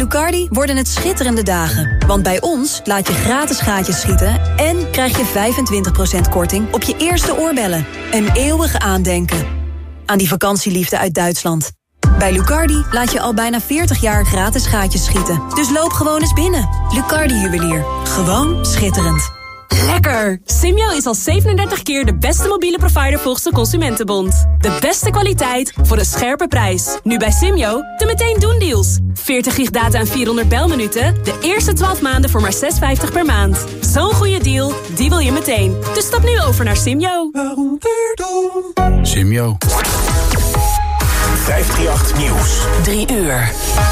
Lucardi worden het schitterende dagen. Want bij ons laat je gratis gaatjes schieten en krijg je 25% korting op je eerste oorbellen. Een eeuwig aandenken aan die vakantieliefde uit Duitsland. Bij Lucardi laat je al bijna 40 jaar gratis gaatjes schieten. Dus loop gewoon eens binnen. Lucardi Juwelier. Gewoon schitterend. Lekker! Simyo is al 37 keer de beste mobiele provider volgens de Consumentenbond. De beste kwaliteit voor een scherpe prijs. Nu bij Simyo de meteen doen deals. 40 gig data en 400 belminuten. De eerste 12 maanden voor maar €6,50 per maand. Zo'n goede deal, die wil je meteen. Dus stap nu over naar Simyo. Simyo. 538 Nieuws. 3 uur.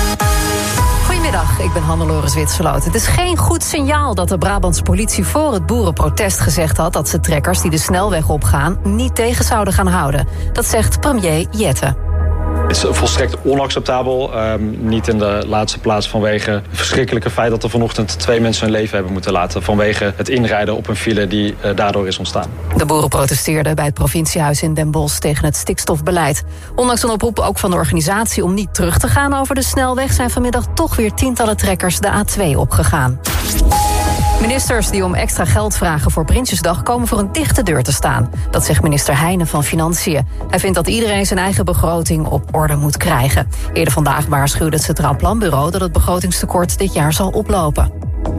Goedemiddag, ik ben Hannelore Zwitserloot. Het is geen goed signaal dat de Brabantse politie voor het boerenprotest gezegd had dat ze trekkers die de snelweg opgaan niet tegen zouden gaan houden. Dat zegt premier Jette. Het is volstrekt onacceptabel. Niet in de laatste plaats vanwege het verschrikkelijke feit dat er vanochtend 2 mensen hun leven hebben moeten laten. Vanwege het inrijden op een file die daardoor is ontstaan. De boeren protesteerden bij het provinciehuis in Den Bosch tegen het stikstofbeleid. Ondanks een oproep ook van de organisatie om niet terug te gaan over de snelweg zijn vanmiddag toch weer tientallen trekkers de A2 opgegaan. Ministers die om extra geld vragen voor Prinsjesdag komen voor een dichte deur te staan. Dat zegt minister Heijnen van Financiën. Hij vindt dat iedereen zijn eigen begroting op orde moet krijgen. Eerder vandaag waarschuwde het Centraal Planbureau dat het begrotingstekort dit jaar zal oplopen.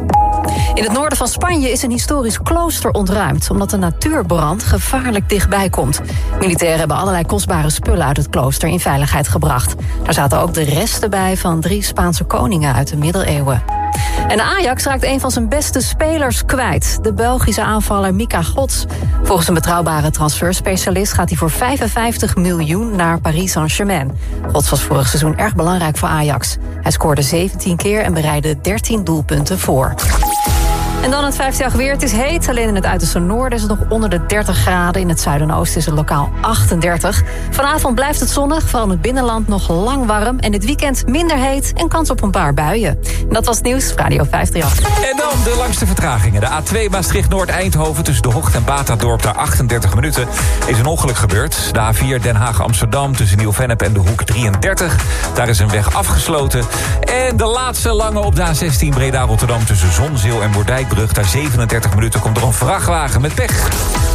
In het noorden van Spanje is een historisch klooster ontruimd omdat een natuurbrand gevaarlijk dichtbij komt. Militairen hebben allerlei kostbare spullen uit het klooster in veiligheid gebracht. Daar zaten ook de resten bij van 3 Spaanse koningen uit de middeleeuwen. En Ajax raakt een van zijn beste spelers kwijt. De Belgische aanvaller Mika Gods. Volgens een betrouwbare transferspecialist gaat hij voor 55 miljoen naar Paris Saint-Germain. Gods was vorig seizoen erg belangrijk voor Ajax. Hij scoorde 17 keer en bereidde 13 doelpunten voor. En dan het 5-dag weer. Het is heet. Alleen in het uiterste noorden is het nog onder de 30 graden. In het zuiden en oosten is het lokaal 38. Vanavond blijft het zonnig. Vooral in het binnenland nog lang warm. En dit weekend minder heet en kans op een paar buien. En dat was het nieuws. Radio 538. En dan de langste vertragingen. De A2 Maastricht-Noord-Eindhoven tussen De Hocht en Batadorp. Daar 38 minuten is een ongeluk gebeurd. De A4 Den Haag-Amsterdam tussen Nieuw-Vennep en De Hoek 33. Daar is een weg afgesloten. En de laatste lange op de A16 Breda-Rotterdam tussen Zonzeel en Moerdijk. Daar 37 minuten komt er een vrachtwagen met pech.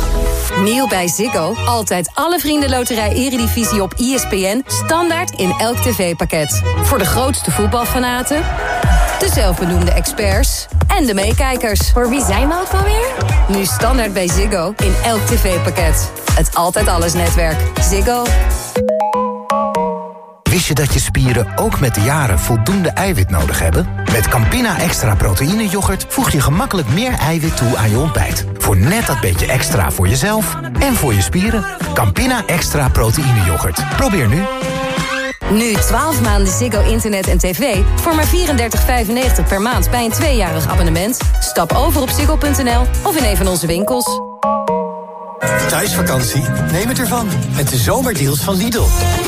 Nieuw bij Ziggo. Altijd alle Vrienden Loterij Eredivisie op ESPN. Standaard in elk tv-pakket. Voor de grootste voetbalfanaten, de zelfbenoemde experts en de meekijkers. Voor wie zijn we ook alweer? Nu standaard bij Ziggo in elk tv-pakket. Het Altijd Alles netwerk. Ziggo. Wist je dat je spieren ook met de jaren voldoende eiwit nodig hebben? Met Campina Extra Proteïne Yoghurt voeg je gemakkelijk meer eiwit toe aan je ontbijt. Voor net dat beetje extra voor jezelf en voor je spieren. Campina Extra Proteïne Yoghurt. Probeer nu. Nu 12 maanden Ziggo Internet en TV voor maar $34,95 per maand bij een 2-jarig abonnement. Stap over op ziggo.nl of in een van onze winkels. Thuisvakantie? Neem het ervan met de zomerdeals van Lidl.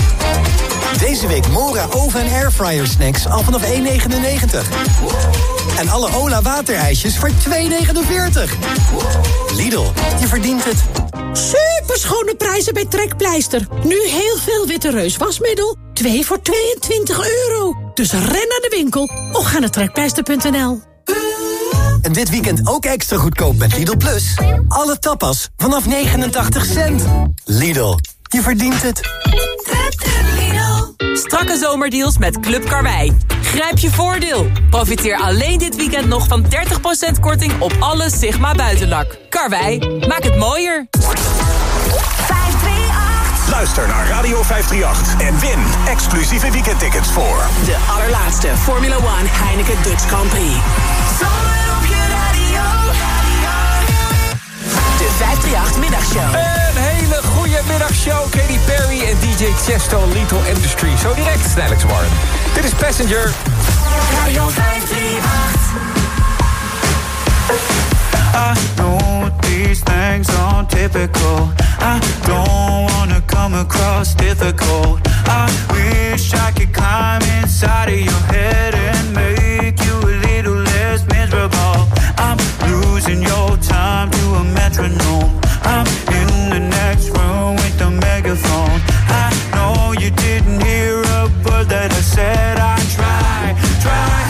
Deze week Mora oven- en airfryer snacks al vanaf €1,99. En alle Ola waterijsjes voor €2,49. Lidl, je verdient het. Superschone prijzen bij Trekpleister. Nu heel veel Witte Reus wasmiddel. 2 voor €22. Dus ren naar de winkel of ga naar trekpleister.nl. En dit weekend ook extra goedkoop met Lidl Plus. Alle tapas vanaf 89 cent. Lidl, je verdient het. Strakke zomerdeals met Club Karwei. Grijp je voordeel. Profiteer alleen dit weekend nog van 30% korting op alle Sigma buitenlak. Karwei, maak het mooier. 538. Luister naar Radio 538 en win exclusieve weekendtickets voor de allerlaatste Formula 1 Heineken Dutch Grand Prix. Zomer op je radio. De 538 middagshow. Een hele goede middagshow. Katy Perry en DJ Chesto, Lethal Industry. Zo direct, Alex Warren. Dit is Passenger. Radio 538. I know these things aren't typical. I don't wanna come across difficult. I wish I could climb inside of your head and make you a little less miserable. I'm losing your time to a metronome. I'm in the next room with the megaphone. I know you didn't hear a word that I said. I try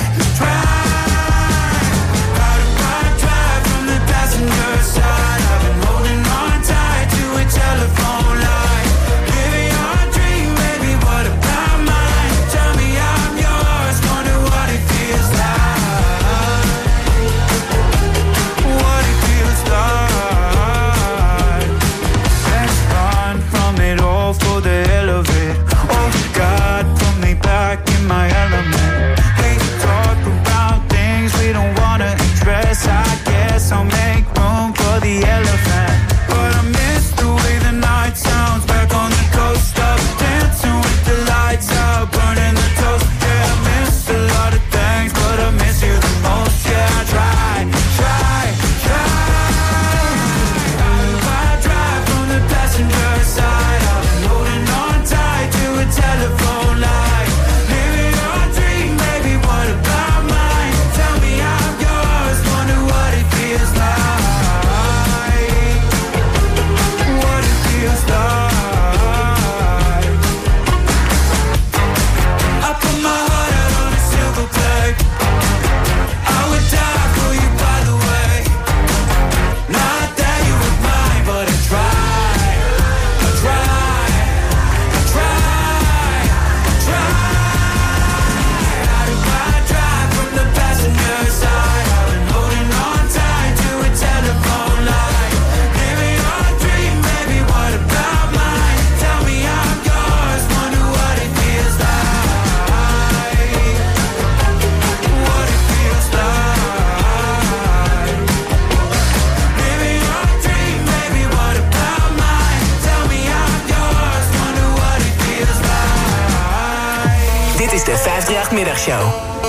538 Middagshow.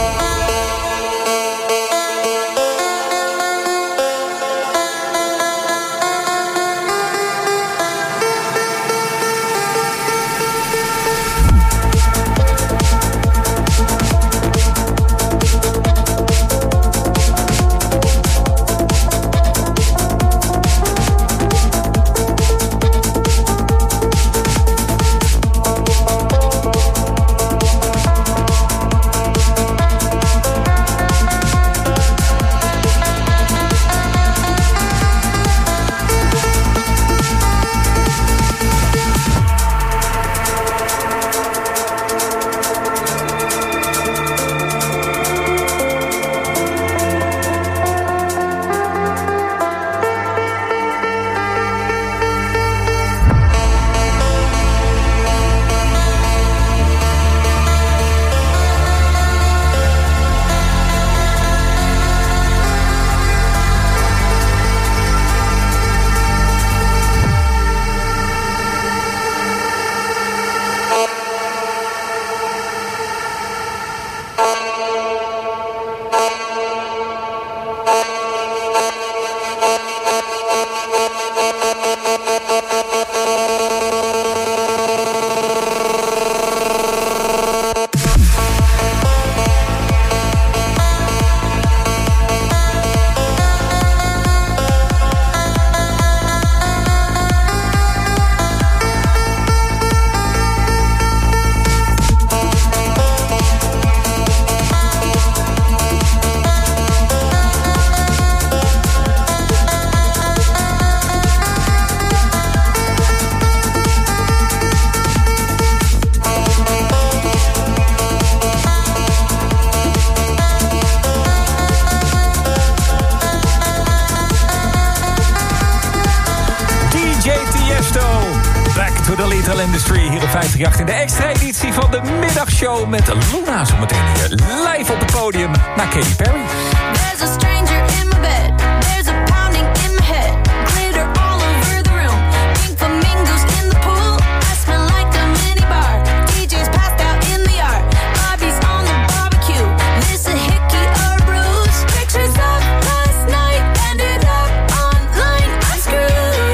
Hier op 538 in de extra editie van de middagshow met Luna. Zometeen hier live op het podium naar Katy Perry. There's a stranger in my bed. There's a pounding in my head. Glitter all over the room. Pink flamingos in the pool. I smell like a minibar. DJ's passed out in the yard. Bobby's on the barbecue. This a hickey or bruise. Pictures of last night ended up online. I'm screwed.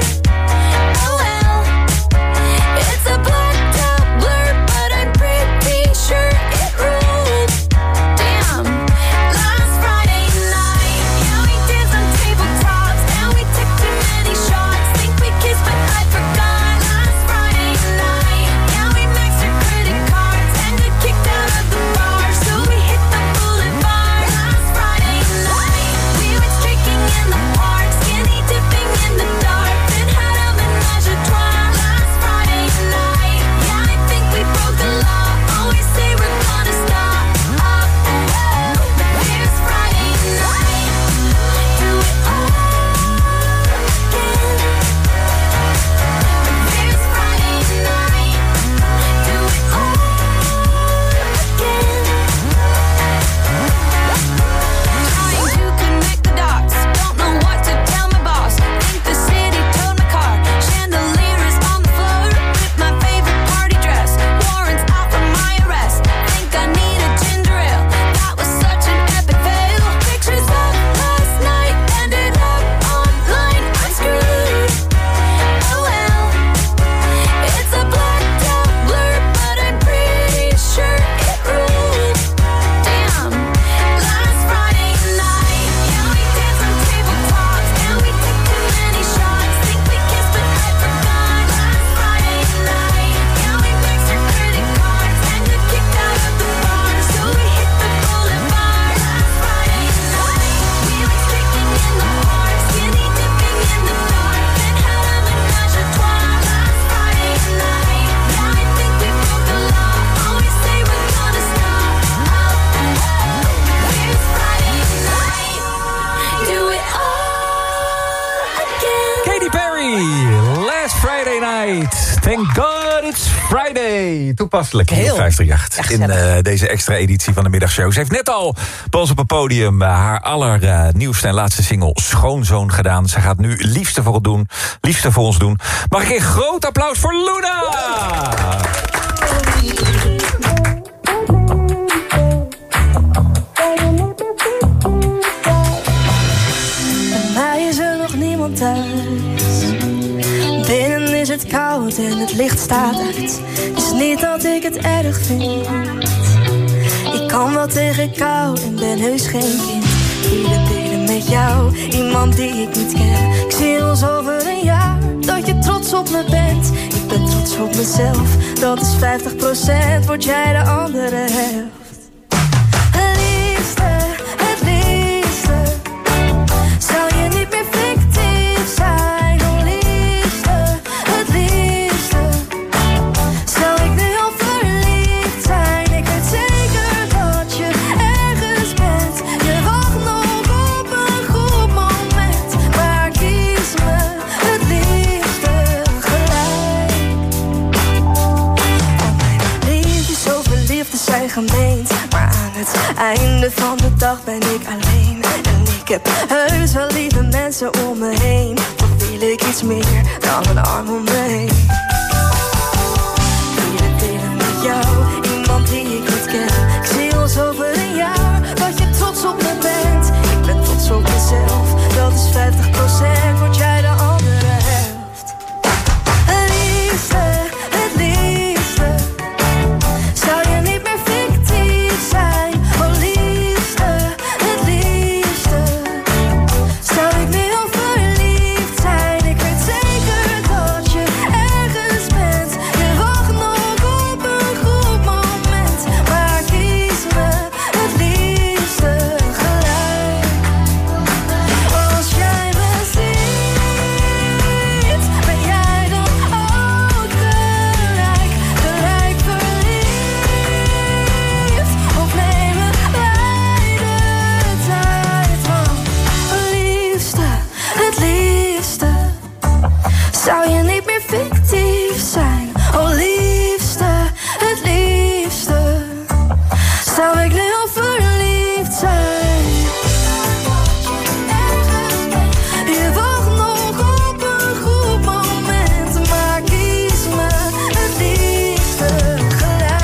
Oh well. It's a blacked out blur, but I'm pretty sure it ruled. Damn. Last Friday night, yeah, we danced on tabletops, and we took too many shots. Think we kissed, but I forgot. Last Friday night, yeah, we maxed our credit cards and got kicked out of the bar, so we hit the boulevard. Last Friday night, we went streaking in the park, skinny dipping in the dark, then had a menage a trois. Last Friday night, yeah, I think we broke the law. Always say we're gonna stop. Here's Friday night, do it all again. Here's Friday night, do it all again. Trying to connect the dots, don't know what to tell my boss. Think the city towed my car. Chandelier is on the floor with my favorite party dress. Warrants out for my arrest. Think I need a ginger ale. That was such an epic fail. Pictures of last night ended up online. I'm screwed. Oh well. It's a blacked out blur, but I'm pretty sure it ruled. Damn. Last Friday night, yeah, we danced on tabletops, and we took too many shots. Think we kissed, but I forgot. Last Friday night, yeah, we maxed our credit cards and got kicked out of the bar, so we hit the boulevard. Last Friday night, we went streaking in the park, skinny dipping in the dark, then had a menage a trois. Last Friday night, yeah, I think we broke the law. Always say we're gonna stop. Here's Friday night, do it all again. Katy Perry, Last Friday Night. Thank God it's Friday. Toepasselijk hier op 538 in deze extra editie van de middagshow. Ze heeft net al bij ons op het podium haar allernieuwste en laatste single Schoonzoon gedaan. Ze gaat nu liefste voor ons doen. Mag ik een groot applaus voor Luna? het koud en het licht staat uit. Is niet dat ik het erg vind. Ik kan wel tegen kou en ben heus geen kind. Willen delen met jou, iemand die ik niet ken. Ik zie ons over een jaar, dat je trots op me bent. Ik ben trots op mezelf, dat is 50%, word jij de andere helft. Het liefste, zou je niet meer fictief zijn. Oh liefste, het liefste, zou ik nu al verliefd zijn. Ik weet zeker dat je ergens bent. Je wacht nog op een goed moment, maar kies me het liefste gelijk. Oh mijn liefde, zoveel liefde zijn gemeend, maar aan het einde van de dag ben ik alleen. En ik heb heus wel lieve mensen om me heen. Toch wil ik iets meer dan een arm om me heen. Willen delen met jou, iemand die ik niet ken. Ik zie ons over een jaar, dat je trots op me bent. Ik ben trots op mezelf, dat is 50%, word jij de andere helft. Het liefste, zou je niet meer fictief zijn. Oh liefste, het liefste, zou ik nu al verliefd zijn. Ik weet zeker dat je ergens bent. Je wacht nog op een goed moment, maar kies me het liefste gelijk. Als jij me ziet, ben jij dan ook gelijk verliefd? Of nemen wij de tijd? Want het liefste, zou je niet meer fictief zijn. Oh liefste, het liefste, zou ik nu al verliefd zijn. Je wacht nog op een goed moment, maar kies me het liefste gelijk.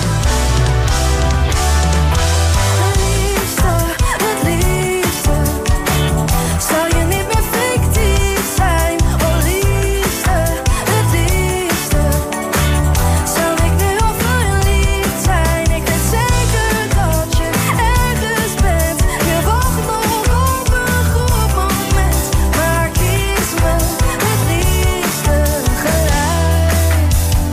Het liefste, zou je niet meer fictief zijn. Oh liefste, het liefste, zou ik nu al verliefd zijn. Ik weet zeker dat je ergens bent. Je wacht nog op een goed moment, maar kies me het liefste gelijk.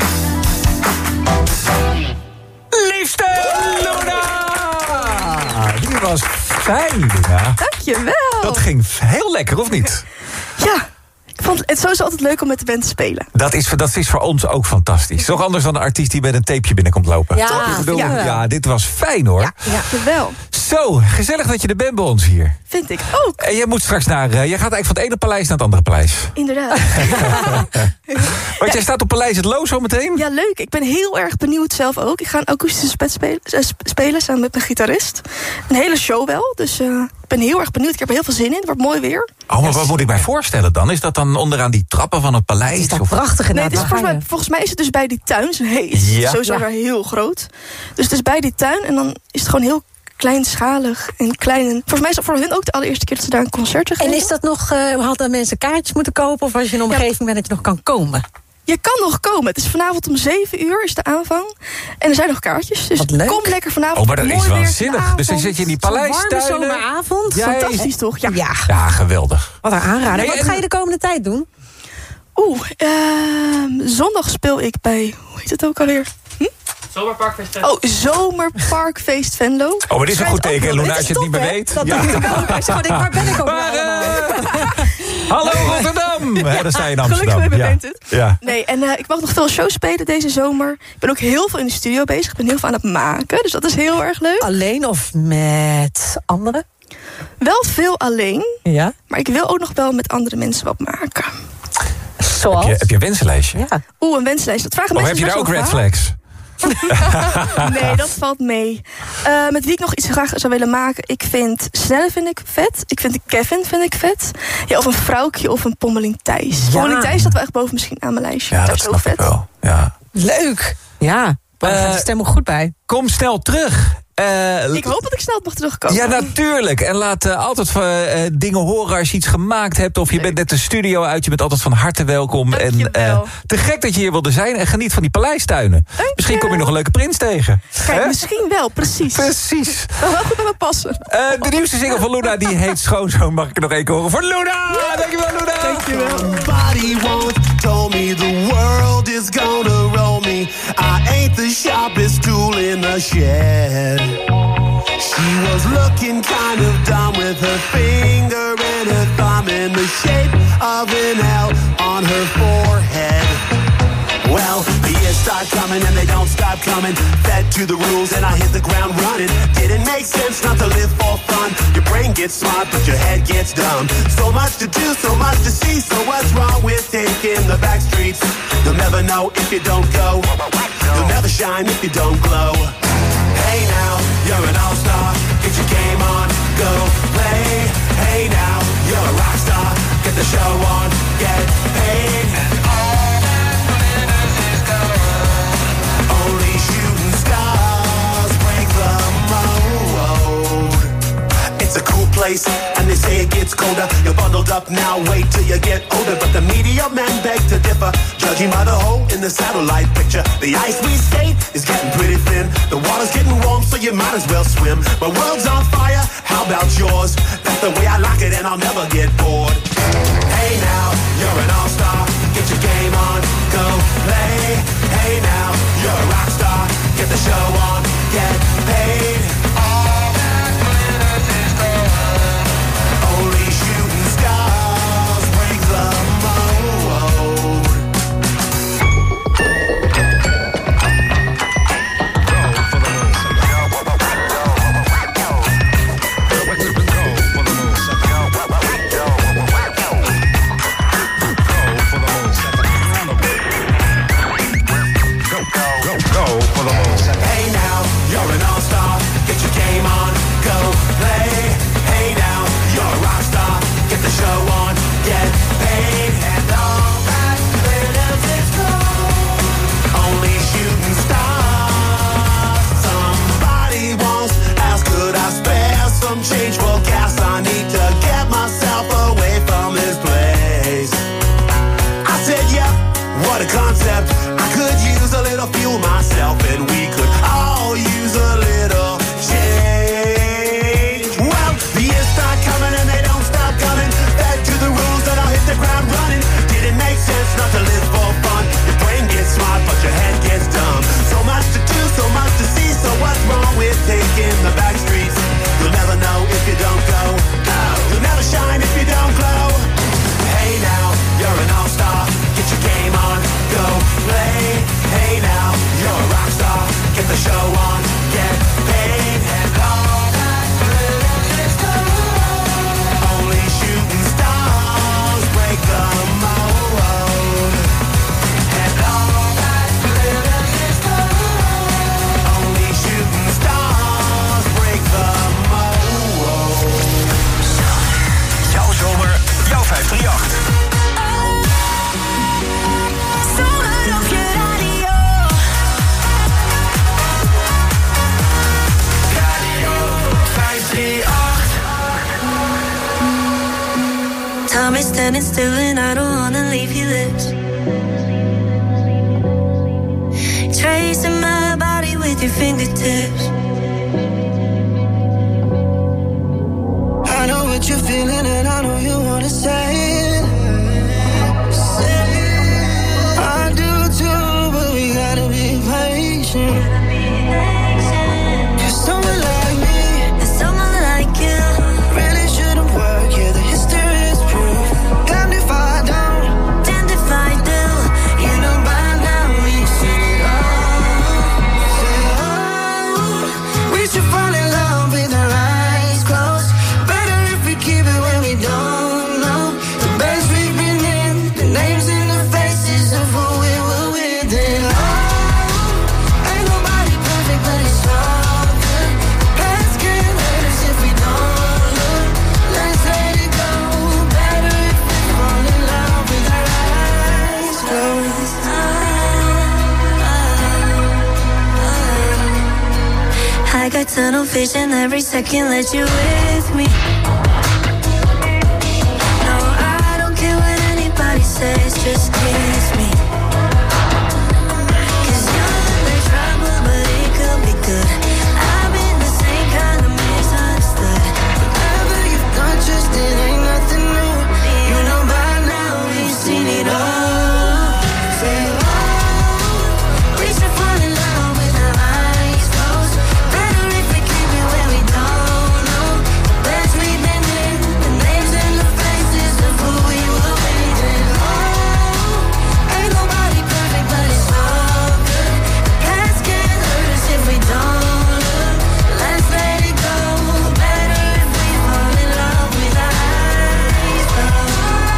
Liefste Luna! Die was fijn, Luna. Dankjewel. Dat ging heel lekker, of niet? Ja, ik vond het sowieso altijd leuk om met de band te spelen. Dat is voor ons ook fantastisch. Toch anders dan een artiest die met een tapeje binnenkomt lopen. Ja, Toch? Ik bedoel, ja. ja, dit was fijn hoor. Ja, wel. Zo, gezellig dat je er bent bij ons hier. Vind ik ook. En jij moet straks jij gaat eigenlijk van het ene paleis naar het andere paleis. Inderdaad. Want jij staat op Paleis het Loo zo meteen? Ja, leuk. Ik ben heel erg benieuwd zelf ook. Ik ga een akoestische set spelen samen met mijn gitarist. Een hele show wel, dus ik ben heel erg benieuwd. Ik heb er heel veel zin in. Het wordt mooi weer. Oh, maar wat moet ik mij voorstellen dan? Is dat dan onderaan die trappen van het paleis? Is dat prachtig? Nee, het is volgens mij is het dus bij die tuin. Het is sowieso weer heel groot. Dus het is bij die tuin en dan is het gewoon heel kleinschalig en klein. En volgens mij is dat voor hun ook de allereerste keer dat ze daar een concert geven. En is dat nog, hadden mensen kaartjes moeten kopen? Of als je in een omgeving bent dat je nog kan komen? Je kan nog komen. Het is vanavond om 7:00 is de aanvang. En er zijn nog kaartjes. Dus kom lekker vanavond. Oh, maar dat is Mooi weer waanzinnig. Dus dan zit je in die paleistuinen. Warme zomeravond. Fantastisch toch? Ja. Ja, geweldig. Wat een aanrader. Nee, Wat ga je de komende tijd doen? Zondag speel ik bij, hoe heet het ook alweer? Zomerparkfeest Venlo. Oh, Zomerparkfeest Venlo. Oh, maar dit is een goed teken, Luna, als je het niet meer weet. Dat dacht ik ook. Ik zeg, waar ben ik ook Hallo Rotterdam! Daar sta je in Amsterdam. Gelukkig bent het. Ja. Nee, en ik mag nog veel shows spelen deze zomer. Ik ben ook heel veel in de studio bezig. Ik ben heel veel aan het maken, dus dat is heel erg leuk. Alleen of met anderen? Wel veel alleen. Ja. Maar ik wil ook nog wel met andere mensen wat maken. Zoals? Heb je een wensenlijstje? Ja. Een wensenlijst. Dat vragen Of mensen heb je daar ook best red wel vaak. flags? Nee, dat valt mee. Met wie ik nog iets graag zou willen maken. Ik vind Snelle vind ik vet. Ik vind Kevin vind ik vet. Ja, of een Vrouwtje of een Pommeling Thijs. Ja. Pommeling Thijs staat wel echt boven misschien aan mijn lijstje. Ja, dat dat is ook snap vet. ik wel. Ja. Leuk. Ja. Maar daar gaat de stem ook goed bij. Kom snel terug. Ik hoop dat ik snel mag terugkomen. Ja, natuurlijk. En laat altijd dingen horen als je iets gemaakt hebt. Of je bent net de studio uit. Je bent altijd van harte welkom. En te gek dat je hier wilde zijn. En geniet van die paleistuinen. Misschien kom je nog een leuke prins tegen. Kijk, misschien wel. Precies. Precies. Dat wel goed bij me passen. De nieuwste single van Luna, die heet Schoonzoon. Mag ik er nog één keer horen voor Luna? Dankjewel, Luna. Dankjewel. Somebody once told me the world is gonna roll me. I ain't the sharpest tool in the shed. She was looking kind of dumb with her finger and her thumb in the shape of an L on her forehead. Well, the years start coming and they don't stop coming. Fed to the rules and I hit the ground running. Didn't make sense not to live for fun. Your brain gets smart but your head gets dumb. So much to do, so much to see. So what's wrong with taking the back streets? You'll never know if you don't go. You'll never shine if you don't glow. Hey now, you're an all-star. Get your game on, go play. Hey now, you're a rock star. Get the show on, get paid. And all that glitters is gold. Only shooting stars break the mold. It's a cool place, and they say it gets colder. You're bundled up now, wait till you get older. But the media men beg to differ, judging by the hole in the satellite picture. The ice we skate is getting pretty thin. The water's getting warm, so you might as well swim. My world's on fire, how about yours? That's the way I like it, and I'll never get bored. Hey now, you're an all-star. Get your game on, go play. Hey now, you're a rock star. Get the show on, get paid. All that glitters is gold. Only shooting stars break the mold. Hey now, you're an all-star. Get your game on, go play. Hey now, you're a rock star. Get the show on, get paid. And all that glitters is gold. Only shooting stars. Somebody once asked, could I spare some change for gas? I need to get myself away from this place. I said, yeah, what a concept. I could use a little fuel myself, and we could all use a little change. Well, the years start coming and they don't stop coming. Back to the rules that I'll hit the ground running. Didn't make sense not to live for fun. Your brain gets smart but your head gets dumb. So much to do, so much to see. So what's wrong with taking the back streets? You'll never know if you don't go. You'll never shine if you don't glow. Hey now, you're an all-star. Get your game on, go play. Hey now, you're a rock star. Get the show on, get paid. And all that glitters is gold. Only shooting stars break the mold. And all that glitters is gold. Only shooting stars break the mold. Jouw zomer, jouw 538. Time is standing still and I don't wanna leave your lips. Tracing my body with your fingertips. I know what you're feeling and I know you wanna say it. I do too, but we gotta be patient. Cause someone like me and someone like you really shouldn't work. Yeah, the history is proof. Damned if I don't, damned if I do. You know by now we see it all. Say, oh, we should fall in love with our eyes closed. Better if we keep it when we don't. vision every second, let you with me. No, I don't care what anybody says, just kiss me. 'Cause you're under trouble, but it could be good. I've been the same kind of misunderstood. Whatever you've done, just it ain't nothing new. You know by now we've seen it all. Say, oh, we should fall in love with our eyes closed. Better if we keep it where we don't know. The best we've been in, the names and the faces of who we were waiting. Oh, ain't nobody perfect, but it's all good. The past can't hurt us if we don't look. Let's let it go. Better if we fall in love with our eyes closed.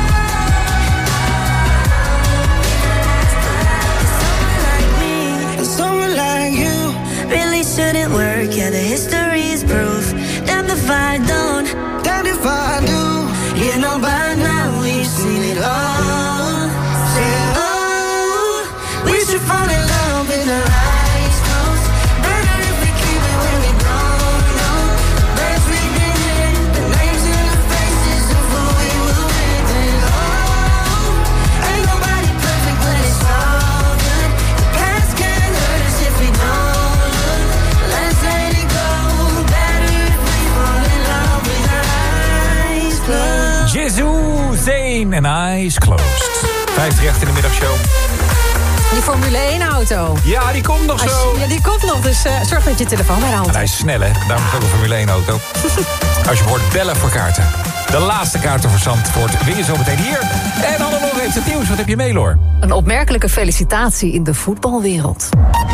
Someone like you really shouldn't work. Yeah, the history is proof. Damn if I don't, damn if I do. You know by now we've seen it all. Say, oh, we should fall in love with our eyes closed. Better if we keep it where we don't know. Best we've been in, the names and the faces of who we were with. And oh, ain't nobody perfect, but it's all good. The past can't hurt us if we don't look. Let's let it go. Better if we fall in love with our eyes closed. Jesus, Zane en Eyes Closed. 538 in de middagshow. Die Formule 1-auto. Ja, die komt nog zo. Ja, die komt nog, dus zorg dat je telefoon bij de hand En hij is snel, hè? Daarom is het ook een Formule 1-auto. Als je hoort bellen voor kaarten. De laatste kaarten voor Zandvoort win je zo meteen hier. En Hannelore heeft het nieuws. Wat heb je mee, Lor? Een opmerkelijke felicitatie in de voetbalwereld.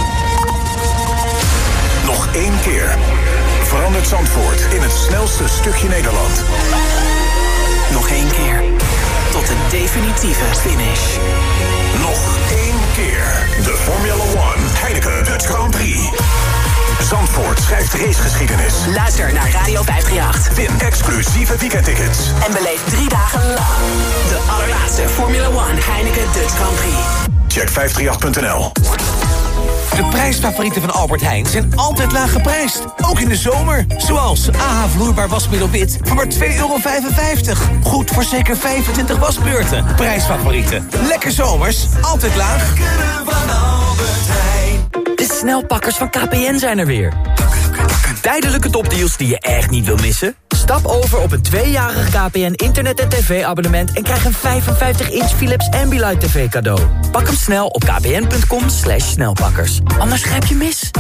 Nog 1 keer verandert Zandvoort in het snelste stukje Nederland. Nog 1 keer. Tot een definitieve finish. Nog 1 keer de Formula 1 Heineken Dutch Grand Prix. Zandvoort schrijft racegeschiedenis. Luister naar Radio 538. Win exclusieve weekendtickets. En beleef 3 dagen lang de allerlaatste Formula 1 Heineken Dutch Grand Prix. Check 538.nl. De prijsfavorieten van Albert Heijn zijn altijd laag geprijsd. Ook in de zomer. Zoals AH vloeibaar wasmiddel wit voor maar €2,55. Goed voor zeker 25 wasbeurten. Prijsfavorieten. Lekker zomers. Altijd laag. De snelpakkers van KPN zijn er weer. Tijdelijke topdeals die je echt niet wil missen? Stap over op een 2-jarig KPN internet- en tv-abonnement... en krijg een 55-inch Philips Ambilight TV cadeau. Pak hem snel op kpn.com/snelpakkers. Anders grijp je mis.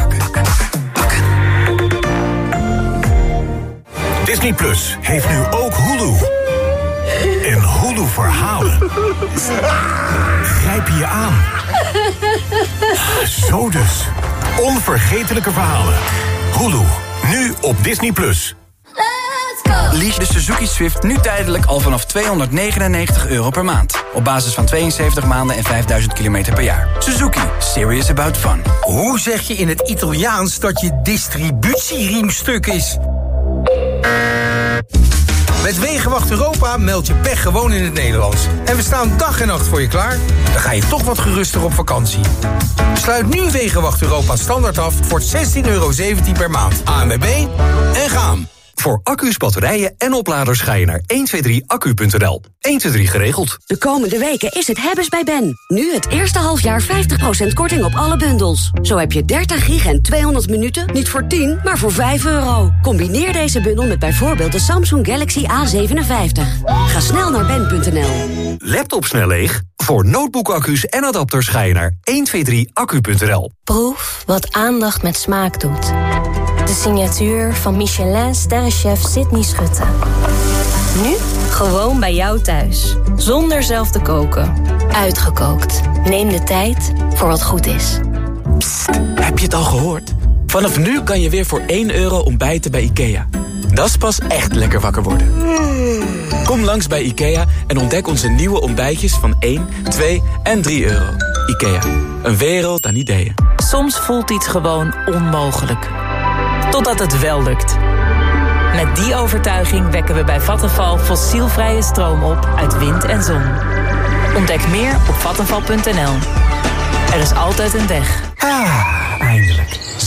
Disney Plus heeft nu ook Hulu. En Hulu verhalen grijpen je aan. Zo dus. Onvergetelijke verhalen. Hulu, nu op Disney Plus. Lease de Suzuki Swift nu tijdelijk al vanaf €299 per maand. Op basis van 72 maanden en 5000 kilometer per jaar. Suzuki. Serious about fun. Hoe zeg je in het Italiaans dat je distributieriemstuk is? Met Wegenwacht Europa meld je pech gewoon in het Nederlands. En we staan dag en nacht voor je klaar. Dan ga je toch wat geruster op vakantie. Sluit nu Wegenwacht Europa standaard af voor €16,17 per maand. ANWB en gaan. Voor accu's, batterijen en opladers ga je naar 123accu.nl. 123 geregeld. De komende weken is het hebbes bij Ben. Nu het eerste halfjaar 50% korting op alle bundels. Zo heb je 30 gig en 200 minuten, niet voor 10, maar voor €5. Combineer deze bundel met bijvoorbeeld de Samsung Galaxy A57. Ga snel naar ben.nl. Laptop snel leeg? Voor notebookaccu's en adapters ga je naar 123accu.nl. Proef wat aandacht met smaak doet. De signatuur van Michelin-sterrenchef Sydney Schutte. Nu gewoon bij jou thuis. Zonder zelf te koken. Uitgekookt. Neem de tijd voor wat goed is. Psst, heb je het al gehoord? Vanaf nu kan je weer voor €1 ontbijten bij IKEA. Dat is pas echt lekker wakker worden. Kom langs bij IKEA en ontdek onze nieuwe ontbijtjes van 1, 2 en €3. IKEA, een wereld aan ideeën. Soms voelt iets gewoon onmogelijk. Totdat het wel lukt. Met die overtuiging wekken we bij Vattenfall fossielvrije stroom op uit wind en zon. Ontdek meer op vattenfall.nl. Er is altijd een weg. Eindelijk.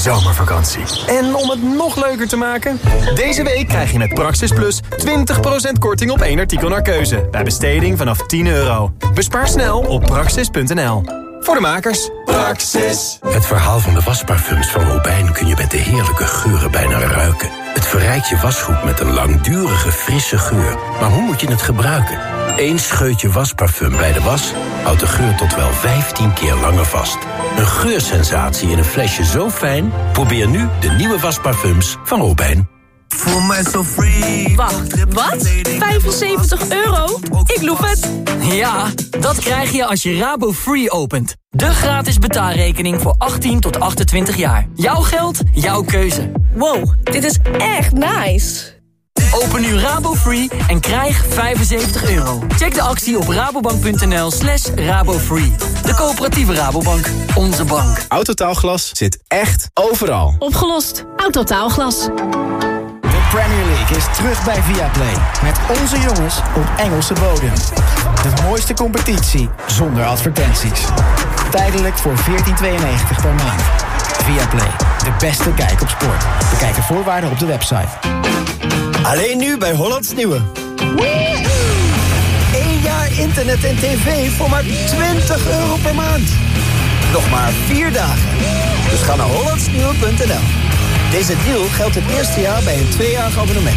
zomervakantie. En om het nog leuker te maken, deze week krijg je met Praxis Plus 20% korting op 1 artikel naar keuze. Bij besteding vanaf €10. Bespaar snel op praxis.nl. Voor de makers, Praxis. Het verhaal van de wasparfums van Robijn kun je met de heerlijke geuren bijna ruiken. Het verrijkt je wasgoed met een langdurige, frisse geur. Maar hoe moet je het gebruiken? 1 scheutje wasparfum bij de was houdt de geur tot wel 15 keer langer vast. Een geursensatie in een flesje zo fijn? Probeer nu de nieuwe wasparfums van Robijn. Voel mij zo free. Wacht, wat? €75? Ik loef het. Ja, dat krijg je als je Rabo Free opent. De gratis betaalrekening voor 18 tot 28 jaar. Jouw geld, jouw keuze. Wow, dit is echt nice. Open nu Rabo Free en krijg €75. Check de actie op rabobank.nl/rabofree. De coöperatieve Rabobank. Onze bank. Autotaalglas zit echt overal. Opgelost. Autotaalglas. De Premier League is terug bij Viaplay. Met onze jongens op Engelse bodem. De mooiste competitie zonder advertenties. Tijdelijk voor €14,92 per maand. Viaplay, de beste kijk op sport. Bekijk de voorwaarden op de website. Alleen nu bij Hollands Nieuwe. 1 jaar internet en tv voor maar €20 per maand. Nog maar 4 dagen. Dus ga naar hollandsnieuwe.nl. Deze deal geldt het eerste jaar bij een 2-jarig abonnement.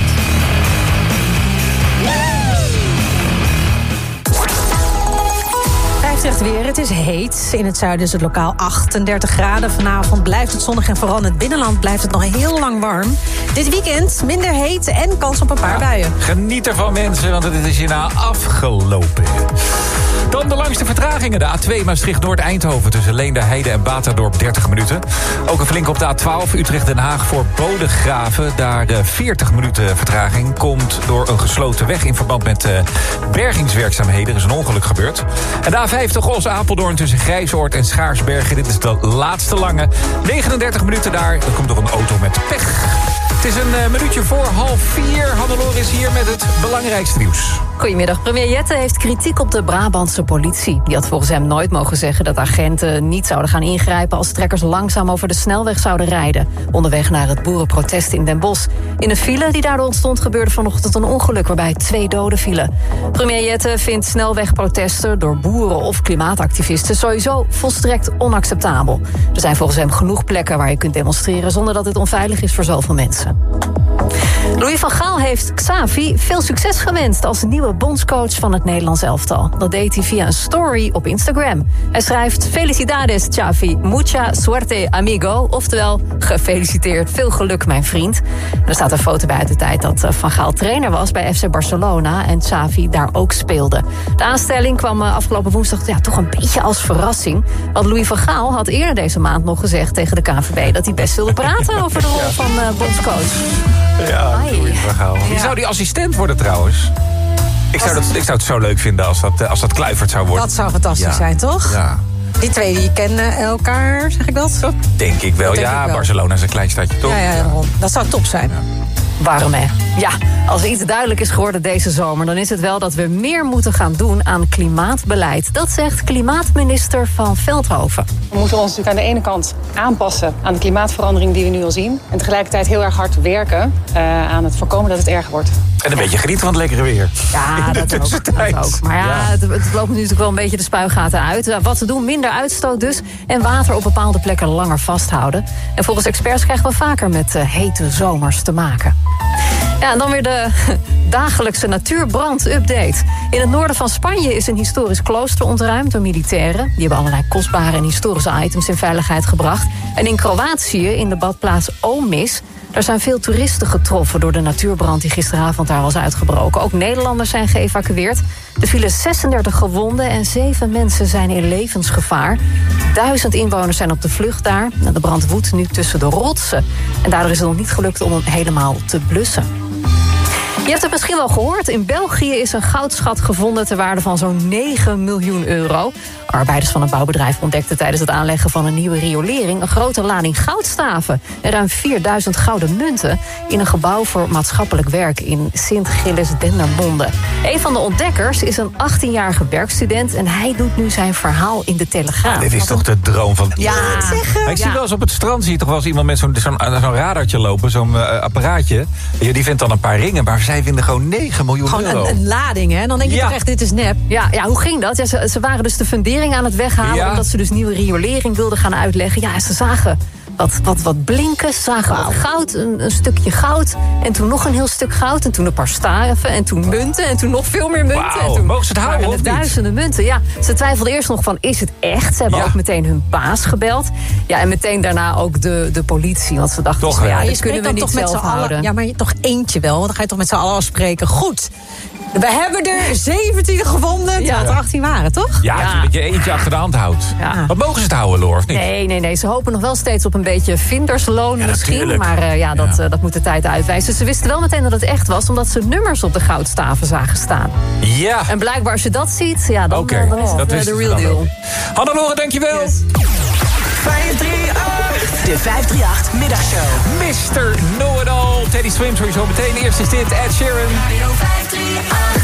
Zegt weer, het is heet. In het zuiden is het lokaal 38 graden. Vanavond blijft het zonnig en vooral in het binnenland blijft het nog heel lang warm. Dit weekend minder heet en kans op een paar buien. Geniet ervan, mensen, want het is hierna afgelopen. Dan de langste vertragingen. De A2 Maastricht-Noord-Eindhoven tussen Leenderheide en Batadorp 30 minuten. Ook een flink op de A12 Utrecht-Den Haag voor Bodegraven. Daar 40 minuten vertraging komt door een gesloten weg in verband met bergingswerkzaamheden. Er is een ongeluk gebeurd. En de A50 Os-Apeldoorn tussen Grijsoord en Schaarsbergen. Dit is de laatste lange. 39 minuten daar. Dat komt door een auto met pech. Het is een minuutje voor 3:30. Hannelore is hier met het belangrijkste nieuws. Goedemiddag. Premier Jette heeft kritiek op de Brabantse politie. Die had volgens hem nooit mogen zeggen dat agenten niet zouden gaan ingrijpen als trekkers langzaam over de snelweg zouden rijden. Onderweg naar het boerenprotest in Den Bosch. In een file die daardoor ontstond gebeurde vanochtend een ongeluk waarbij 2 doden vielen. Premier Jette vindt snelwegprotesten door boeren of klimaatactivisten sowieso volstrekt onacceptabel. Er zijn volgens hem genoeg plekken waar je kunt demonstreren zonder dat het onveilig is voor zoveel mensen. Louis van Gaal heeft Xavi veel succes gewenst als nieuwe bondscoach van het Nederlands elftal. Dat deed hij via een story op Instagram. Hij schrijft: "Felicidades, Xavi. Mucha suerte, amigo." Oftewel, gefeliciteerd, veel geluk, mijn vriend. En er staat een foto bij uit de tijd dat Van Gaal trainer was bij FC Barcelona en Xavi daar ook speelde. De aanstelling kwam afgelopen woensdag toch een beetje als verrassing. Want Louis van Gaal had eerder deze maand nog gezegd tegen de KNVB dat hij best wilde praten over de rol van bondscoach. Ja, Louis van Gaal. Wie zou die assistent worden trouwens? Ik zou het zo leuk vinden als dat Kluivert zou worden. Dat zou fantastisch zijn, toch? Ja. Die twee die kennen elkaar, zeg ik dat? Dat denk ik wel. Barcelona is een klein stadje, toch? Ja, dat zou top zijn. Ja. Warm, hè? Ja, als iets duidelijk is geworden deze zomer, dan is het wel dat we meer moeten gaan doen aan klimaatbeleid. Dat zegt klimaatminister Van Veldhoven. We moeten ons natuurlijk aan de ene kant aanpassen aan de klimaatverandering die we nu al zien. En tegelijkertijd heel erg hard werken aan het voorkomen dat het erger wordt. En een beetje genieten van het lekkere weer. Ja, dat ook. Maar het loopt nu natuurlijk wel een beetje de spuigaten uit. Wat te doen, minder uitstoot dus. En water op bepaalde plekken langer vasthouden. En volgens experts krijgen we vaker met hete zomers te maken. Ja, en dan weer de dagelijkse natuurbrand-update. In het noorden van Spanje is een historisch klooster ontruimd door militairen. Die hebben allerlei kostbare en historische items in veiligheid gebracht. En in Kroatië, in de badplaats Omis, daar zijn veel toeristen getroffen door de natuurbrand die gisteravond daar was uitgebroken. Ook Nederlanders zijn geëvacueerd. Er vielen 36 gewonden en 7 mensen zijn in levensgevaar. 1000 inwoners zijn op de vlucht daar. De brand woedt nu tussen de rotsen. En daardoor is het nog niet gelukt om hem helemaal te blussen. Je hebt het misschien wel gehoord. In België is een goudschat gevonden ter waarde van zo'n 9 miljoen euro. Arbeiders van een bouwbedrijf ontdekten tijdens het aanleggen van een nieuwe riolering een grote lading goudstaven en ruim 4000 gouden munten in een gebouw voor maatschappelijk werk in Sint-Gilles-Dendermonde. Een van de ontdekkers is een 18-jarige werkstudent en hij doet nu zijn verhaal in de Telegraaf. Dit is toch de droom van... Ja, ik zie wel eens op het strand zie je toch wel eens iemand met zo'n radartje lopen, zo'n apparaatje. Die vindt dan een paar ringen, maar zij vinden gewoon 9 miljoen euro. Gewoon een lading, hè? Dan denk je toch echt, dit is nep. Ja, hoe ging dat? Ja, ze waren dus de fundering aan het weghalen, omdat ze dus nieuwe riolering wilden gaan uitleggen. Ja, ze zagen wat blinken, ze zagen wat goud, een stukje goud. En toen nog een heel stuk goud. En toen een paar staven. En toen munten. En toen nog veel meer munten. En toen mogen ze het houden of niet? Duizenden munten. Ja, ze twijfelden eerst nog van, is het echt? Ze hebben ook meteen hun baas gebeld. Ja, en meteen daarna ook de politie. Want ze dachten, toch, dit kunnen we niet zelf houden. Ja, maar toch eentje wel. Want dan ga je toch met z'n allen afspreken. Goed. We hebben er 17 gevonden, terwijl het 18 waren, toch? Ja, dat je eentje achter de hand houdt. Ja. Wat mogen ze het houden, Loor, of niet? Nee. Ze hopen nog wel steeds op een beetje vindersloon misschien. Natuurlijk. Maar dat moet de tijd uitwijzen. Ze wisten wel meteen dat het echt was, omdat ze nummers op de goudstaven zagen staan. Ja. En blijkbaar als je dat ziet, dan is het de real deal. Hannelore, dankjewel. Yes. 538. De 538 middagshow. Mr. Know-it-all. Teddy Swims hoor je zo meteen. Eerst is dit Ed Sheeran. Radio 538.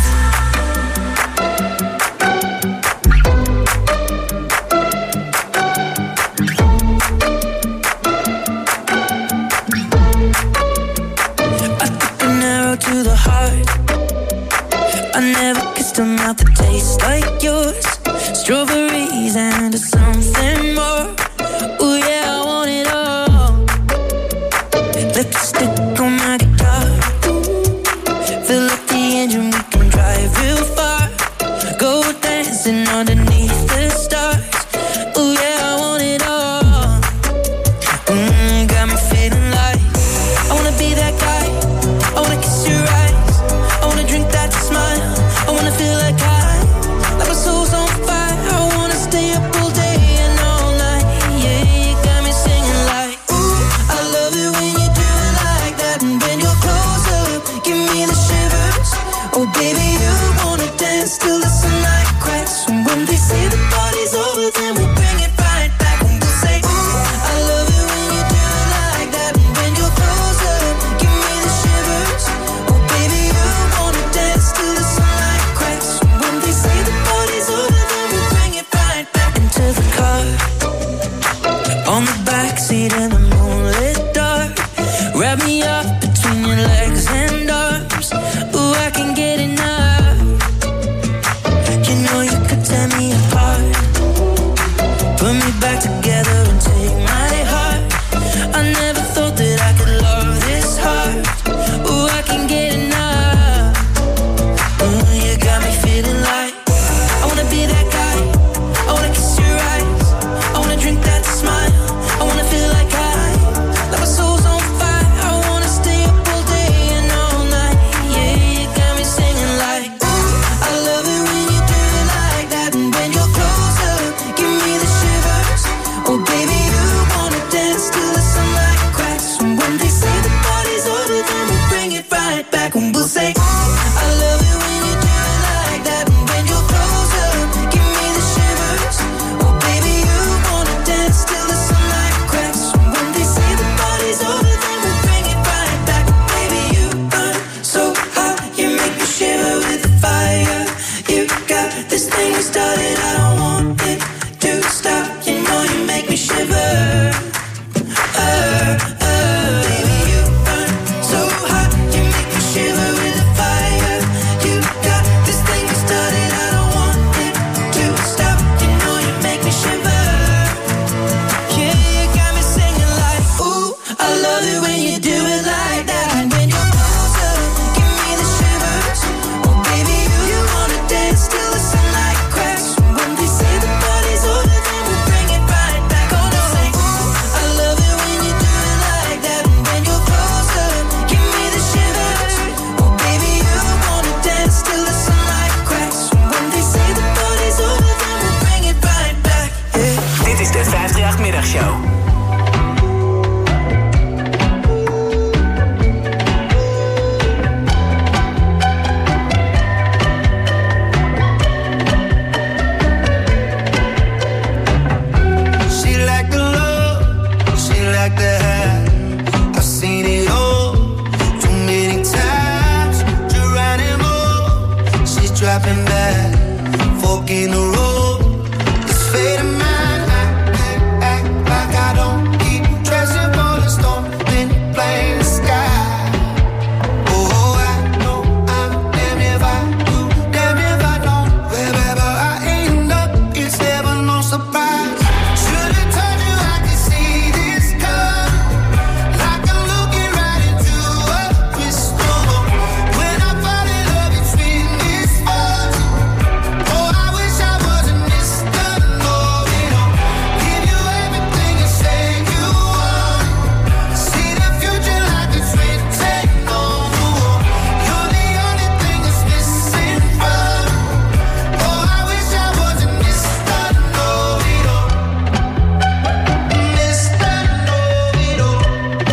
To the heart, I never kissed a mouth that tastes like yours. Strawberries and something more. Ooh yeah, I want it all. Lipstick on my guitar. Fill up the engine, we can drive real far. Go dancing underneath the stars. Ooh yeah, I want it all. Got me feeling like I wanna be that guy. I wanna kiss your eyes. I wanna drink that smile. I wanna feel like like my soul's on fire. I wanna stay up all day and all night. Yeah, you got me singing like, ooh, I love it when you do it like that. And when you're close up, give me the shivers. Oh baby, you wanna dance till the sunlight cracks. And when they say the party's over, then we bring it right back. And we'll say, ooh, I love it when you do it like that. And when you're close up, give me the shivers. Oh baby, you wanna dance till the sunlight cracks. And when they say the party's over, then we bring it right back into the car. On the backseat in the moonlit dark. Wrap me up between your legs and arms. Ooh, I can get enough. You know you could tear me apart. Put me back together and take my heart. I never thought that I could love this hard. Ooh, I can get enough. Ooh, you got me feeling like I wanna be that guy. I wanna kiss your eyes. I wanna drink that smile. I wanna feel like like my soul's on fire. I wanna stay up all day and all night. Yeah, you got me singing like, ooh, I love it when you do it like that. And when you're close up, give me the shivers. Oh baby, you wanna dance till the sunlight cracks. And when they say the party's over, then we bring it right back. And we'll say, ooh, I love it when you do it like that. And when you're close up, give me the shivers. Oh baby, you wanna dance till the sunlight cracks. And when they say the party's over, then we bring it right back. Baby, you burn so hot, you make me shiver with the fire. You got this thing you started, I don't want it to stop. You know you make me shiver. Baby, you burn so hot, you make me shiver with the fire. You got this thing you started, I don't want it to stop. You know you make me shiver. Yeah, you got me singing like, ooh, I love it when you do it like that. And when you're closer, give me the shivers. Oh baby, you wanna dance till the sunlight cracks. When dropping back, fork in the road. It's fate of mine. Act like I don't keep dressing for the storm, then blame the sky. Oh, I know I'm damn if I do, damn if I don't. Wherever I end up, it's never no surprise. Should've told you I could see this coming, like I'm looking right into a crystal ball. When I fall in love, it's been misfortune. Oh, I wish I wasn't Mr. Know-it-all. Give you everything and say you want it. See the future like it's written on the wall. You're the only thing that's missing from me. Oh, I wish I wasn't Mr. Know-it-all. Mr. Know-it-all.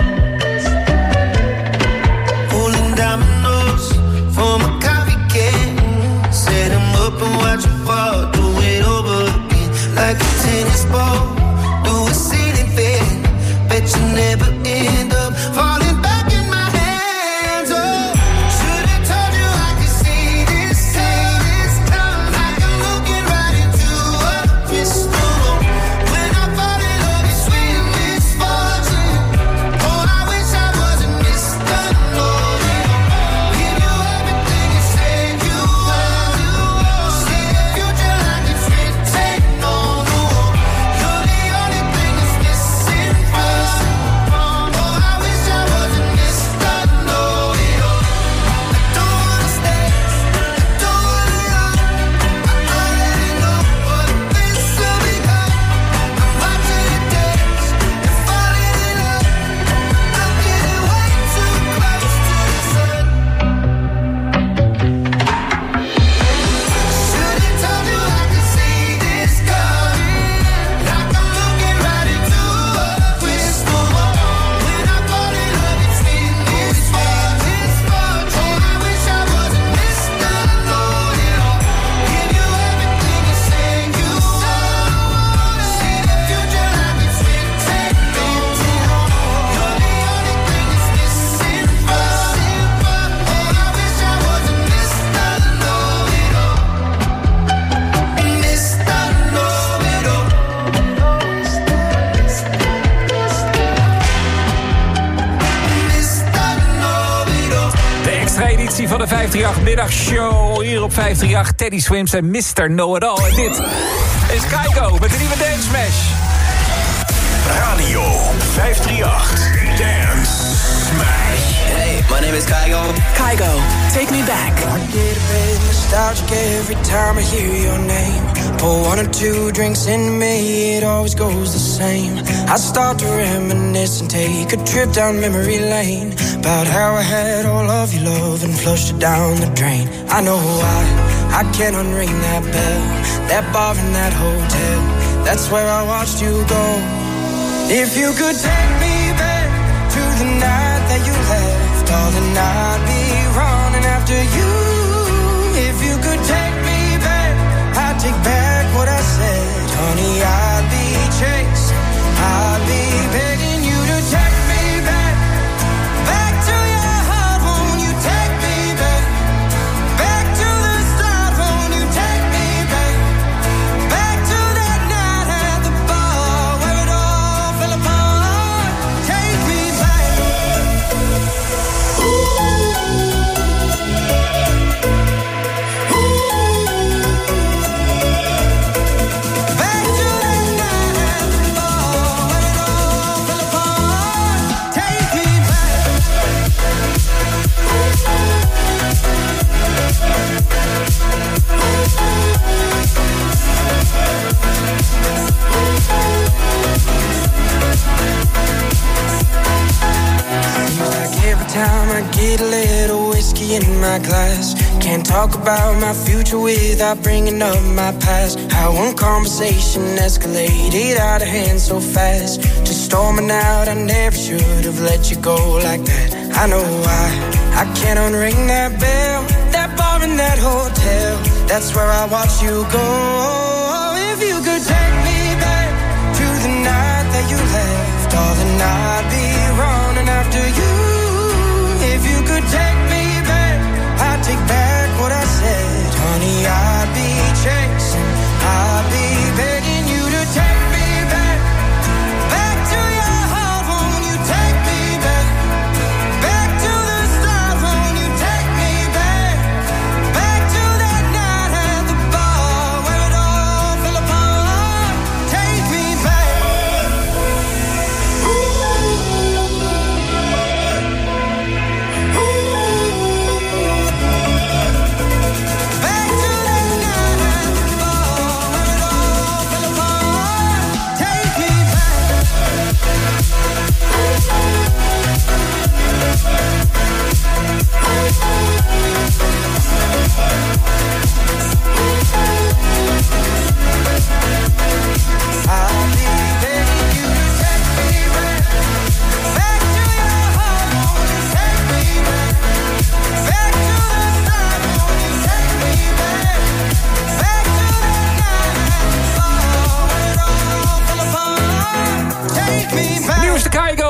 Pulling dominoes from a coffee can. Set 'em up and watch 'em fall. Do it over again like a tennis ball. Do a ceiling fan. Bet you never end up falling back in my hands. Oh, should've told you I could see this coming. Like I'm looking right into a crystal ball. When I fall in love, it's sweet misfortune. Oh, I wish I wasn't Mr. Know-it-all. Give you everything and say you want it. See the future like it's written on the wall. You're the only thing that's missing from me. Oh, I wish I wasn't Mr. Know-it-all. I don't wanna stay, I don't wanna run. I already know what this will become. I'm watching it dance and falling in love. I'm getting way too close to the sun. Should've told you I could see this coming. Like I'm looking right into a crystal ball. When I fall in love, it's been misfortune. Oh, I wish I wasn't Mr. Know-it-all. Give you everything and say you want it. See the future like it's written on the wall. You're the only thing that's missing from me. Oh, I wish I wasn't Mr. Know-it-all. Mr. Know-it-all. Mr. Know-it-all. De extra editie van de 538 middagshow hier op 538. Teddy Swims en Mr. Know-it-all. En dit is Kygo met de nieuwe Dance Smash. Radio 538 Dance Smash. Hey, my name is Kygo. Kygo, take me back. I get a bit nostalgic every time I hear your name. Pour one or two drinks in me, it always goes the same. I start to reminisce and take a trip down memory lane. About how I had all of your love and flushed it down the drain. I know why, I can't unring that bell. That bar in that hotel, that's where I watched you go. If you could take me back to the night that you left, darling, I'd be running after you. If you could take me back, I'd take back what I said. Honey, I'd be chasing, I'd be begging you to take me back, back to your heart. Won't you take me back, back to the start? Won't you take me back, back to that night at the bar where it all fell apart? Take me back. Back to that night at the bar where it all fell apart. Take me back. Seems like every time I get a little whiskey in my glass, can't talk about my future without bringing up my past. How one conversation escalated out of hand so fast, to storming out. I never should have let you go like that. I know why, I can't unring that bell. That bar in that hotel, that's where I watched you go. If you could take me back to the night that you left, darling, I'd be running after you. If you could take me back, I'd take back what I said. Honey,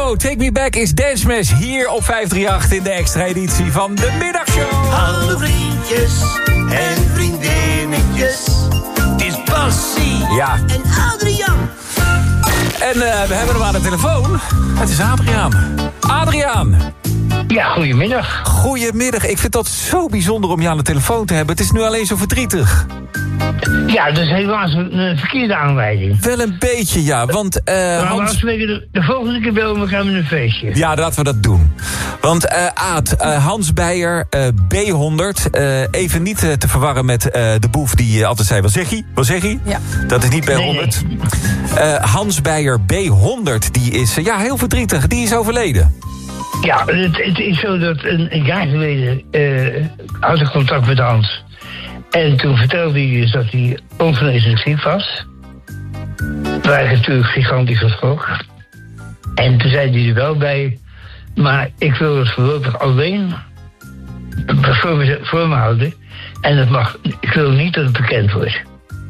Go, Take Me Back is Dance Smash hier op 538 in de extra editie van de middagshow. Hallo vriendjes en vriendinnetjes, het is Bassie en Adriaan. En we hebben hem aan de telefoon. Het is Adriaan. Adriaan. Ja, goedemiddag. Goedemiddag. Ik vind dat zo bijzonder om je aan de telefoon te hebben. Het is nu alleen zo verdrietig. Ja, dat is helaas een verkeerde aanleiding. Wel een beetje, ja. Want Hans... de volgende keer bellen we elkaar met een feestje. Ja, laten we dat doen. Want Aad, Hans Beijer, B100... even niet te verwarren met de boef die altijd zei... Wat zeg je? Ja. Dat is niet B100. Nee. Hans Beijer, B100, die is heel verdrietig. Die is overleden. Ja, het is zo dat een jaar geleden had ik contact met Hans. En toen vertelde hij dus dat hij ongeneeslijk ziek was. Waar ik natuurlijk gigantisch geschrokken. En toen zei hij er wel bij... maar ik wil het voorlopig alleen voor me houden. En ik wil niet dat het bekend wordt.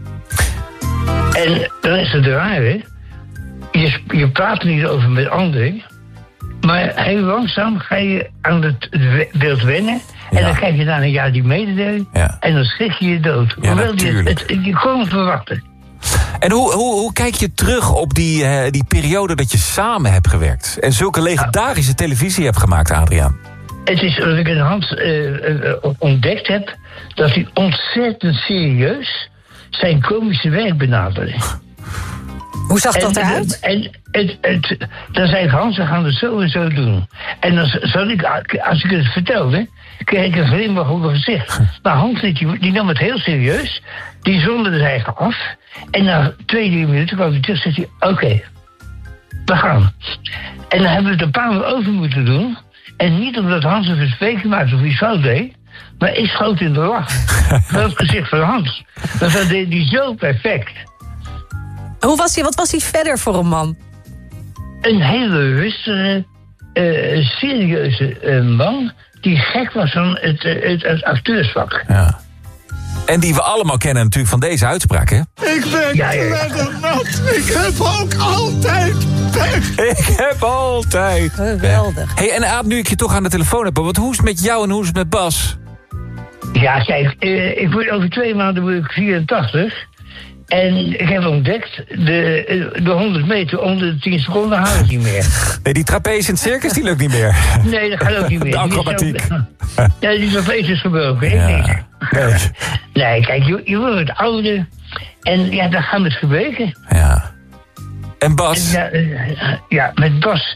En dan is het raar, hè? Je praat er niet over met anderen... maar heel langzaam ga je aan het beeld wennen... en dan krijg je na een jaar die mededeling... en dan schrik je je dood. Ja, hoewel je kon het verwachten. En hoe kijk je terug op die periode dat je samen hebt gewerkt... en zulke legendarische televisie hebt gemaakt, Adriaan? Het is wat ik in de hand ontdekt heb... dat hij ontzettend serieus zijn komische werk benaderde. Hoe zag dat eruit? Dan zei ik, Hans, we gaan het zo en zo doen. En dan zal ik, als ik het vertelde, kreeg ik een glimlach op mijn gezicht. Maar Hans die nam het heel serieus. Die zonde er eigenlijk af. En na 2-3 minuten kwam hij terug en zei hij, oké, we gaan. En dan hebben we het een paar uur over moeten doen. En niet omdat Hans een verspreking maakte of iets fout deed. Maar ik schoot in de lach. Dat het gezicht van Hans. Dat deed hij zo perfect. Hoe was hij? Wat was hij verder voor een man? Een hele rustige, serieuze man... die gek was van het acteursvak. Ja. En die we allemaal kennen natuurlijk van deze uitspraak, hè? Ik ben kleddernat. Ik heb ook altijd pech. Ik heb altijd geweldig. Hey, en Aad, nu ik je toch aan de telefoon heb... want hoe is het met jou en hoe is het met Bas? Ja, kijk, over 2 maanden word ik 84... En ik heb ontdekt, de 100 meter onder de 10 seconden haal ik niet meer. Nee, die trapeze in het circus, die lukt niet meer. Nee, dat gaat ook niet meer. De acrobatiek. Ja, die trapeze is gebroken, ik niet. Nee, kijk, je wordt ouder. En ja, dan gaan we het gebreken. Ja. En Bas? Ja, met Bas.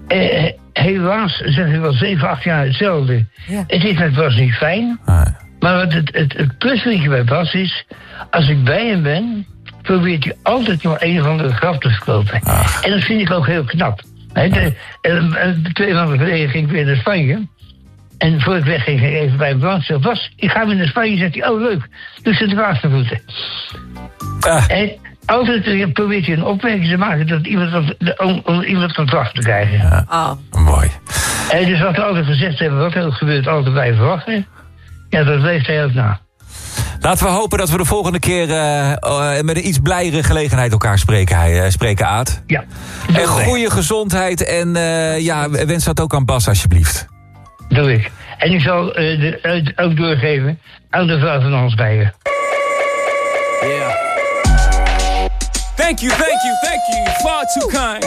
Helaas zeg ik wel 7-8 jaar hetzelfde. Ja. Het is met Bas niet fijn. Maar wat het pluspuntje bij Bas is... als ik bij hem ben... probeert hij altijd nog een of andere grap te verkopen. En dat vind ik ook heel knap. 2 maanden geleden ging ik weer naar Spanje. En voor ik weg ging ik even bij hem langs. Zei, Bas, ik ga weer naar Spanje. Zegt hij, oh leuk. Dus zit de watervoeten. En altijd probeert hij een opmerking te maken... dat iemand kan wachten te krijgen. Ja. Mooi. En dus wat we altijd gezegd hebben... wat er gebeurt, altijd blijven wachten... Ja, dat leeft hij ook na. Laten we hopen dat we de volgende keer met een iets blijere gelegenheid elkaar spreken, Aad. Ja. En goede gezondheid en wens dat ook aan Bas alsjeblieft. Doe ik. En ik zal ook doorgeven aan de vrouw van Hans Beijer. Yeah. Thank you. Far too kind.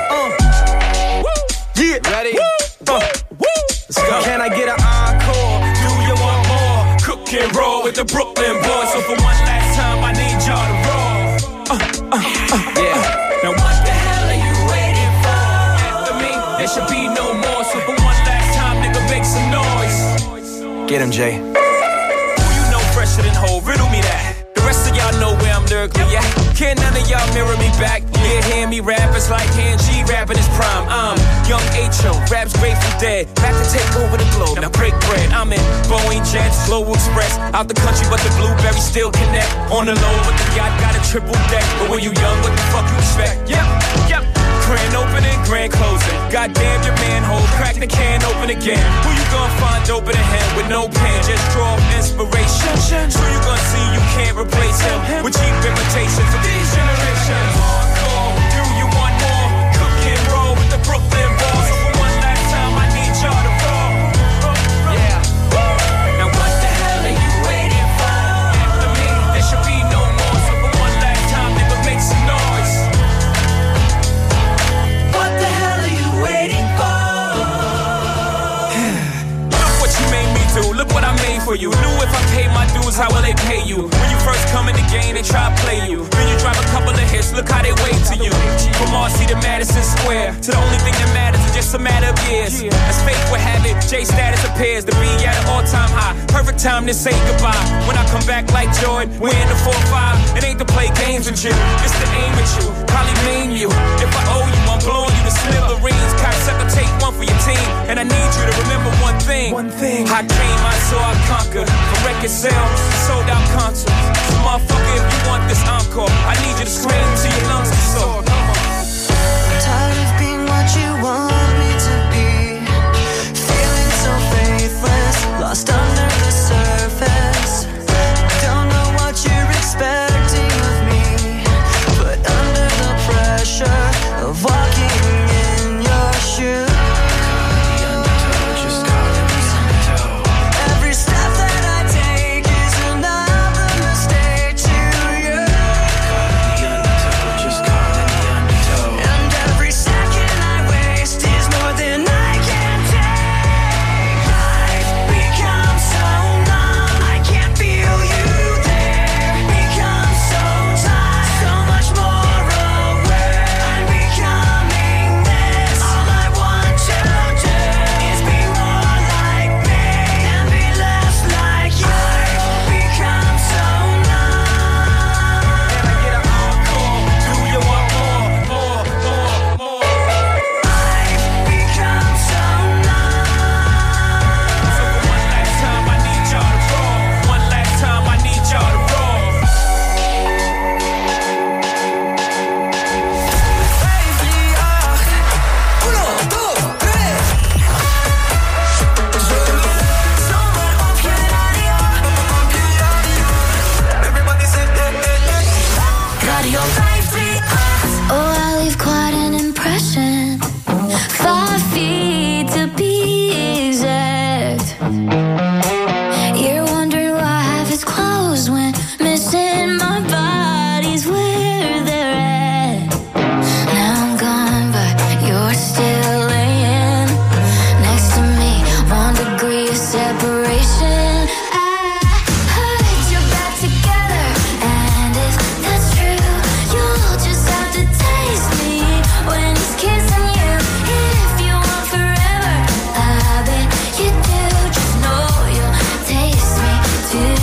Yeah. Ready? Let's go. Can I get an encore? Do you want more? Cook and roll with the Brooklyn boys. So for one last time, I need y'all to roll. Yeah. Now what the hell are you waiting for? After me, there should be no more. So for one last time, nigga, make some noise. Get him, Jay. Who you know fresher than Ho? Riddle me that. The rest of y'all know where I'm lyrically at. Can none of y'all mirror me back? Yeah, hear me rap, it's like Han G rapping his prime. I'm Young H.O., raps Grateful Dead. Back to take over the globe, now break bread. I'm in Boeing Jets, Global Express. Out the country, but the blueberries still connect. On the low, but the yacht got a triple deck. But when you young, what the fuck you expect? Yep. Grand opening, grand closing. Goddamn your manhole, crack the can open again. Who you gonna find open a hand with no pen? Just draw inspiration. Who you gonna see you can't replace him with cheap imitations of these generations. Hardcore, do you want more? Cook and roll with the Brooklyn boys. for you. Knew if I paid my dues, how will they pay you? When you first come in the game, they try to play you. Then you drive a couple of hits, look how they wait to you. From Marcy to Madison Square, to the only thing that matters is just a matter of years. As fate would have it, J status appears to be at an all-time high. Perfect time to say goodbye. When I come back like Jordan, we're in the 4-5. It ain't to play games with you, it's to aim at you, probably maim you. If I owe you, I'm blowing you to smithereens. Cocksucker, take one for your team, and I need you to remember one thing. I came, I saw, I conquered. From record sales, sold out concerts. So motherfucker, if you want this encore, I need you to scream till your lungs are sore. Tired of being what you want me to be. Feeling so faithless, lost under the surface. Don't know what you're expecting of me, but under the pressure of walking in your shoes. Every step that I take is another mistake to you. And every second I waste is more than I can take. I've become so numb, I can't feel you there. Become so tired, so much more aware. I'm becoming this. All I want to do is be more like me and be less like you. I've become so numb. Can I get an encore? Do you want more, more, more, more? I've become so numb. So for one last time, I need y'all to roll. One last time, I need y'all to roll. Radio 538. Oh, I leave quite an impression. 5 feet to be exact. You're wondering why half is closed when missing my body's where they're at. Now I'm gone, but you're still laying next to me. 1 degree of separation. I heard you're back together, and if that's true, you'll just have to taste me when he's kissing you. If you want forever, I bet you do. Just know you'll taste me too.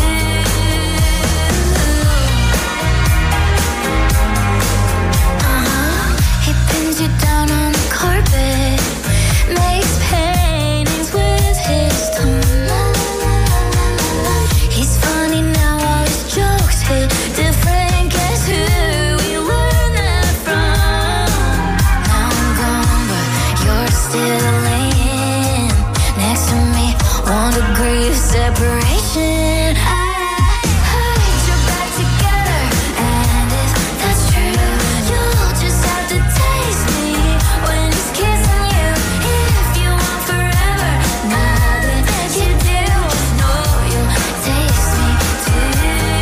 He pins you down on the carpet, makes paintings with his tongue. He's funny now, all his jokes hit different. Guess who we learned that from? Now I'm gone, but you're still laying next to me. 1 degree of separation. I heard you're back together, and if that's true, you'll just have to taste me when he's kissing you. If you want forever, now that you do, just know you'll taste me too.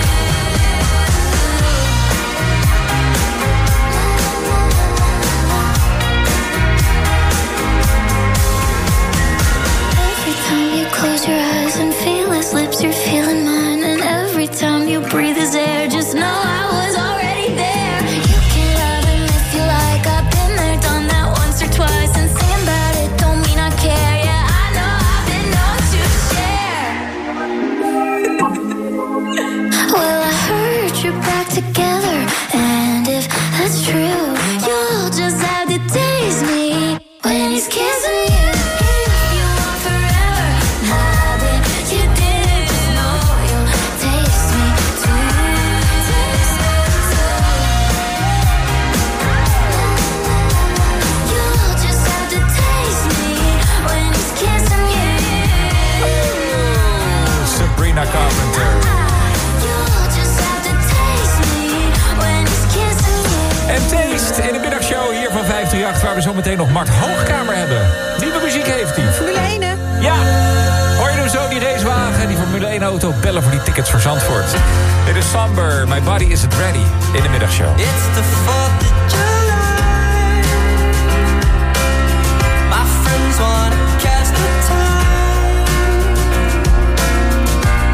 Every time you close your eyes and feel his lips, you're feeling mine. And every time you breathe his air, just know I was already there. You can love him if you like. I've been there, done that once or twice. And singing about it don't mean I care. Yeah, I know I've been known to share. Well, I heard you're back together, and if that's true, you'll just have to taste me when he's kissing you. If you want forever, now that you do, just know you'll taste me too. You'll just have to taste me when he's kissing you. Sabrina Carpenter. You'll just have to taste me when he's kissing you. En Taste in de middagshow hier van 538, waar we zo meteen nog Mart Hoogkamer hebben. Nieuwe muziek heeft hij. Formule 1, hè? Ja, hoor je hem zo, die racewagen, die Formule 1 auto, bellen voor die tickets voor Zandvoort. Dit is Somber, My Body Isn't Ready in de middagshow. It's the 4th of July. My friends wanna catch the time.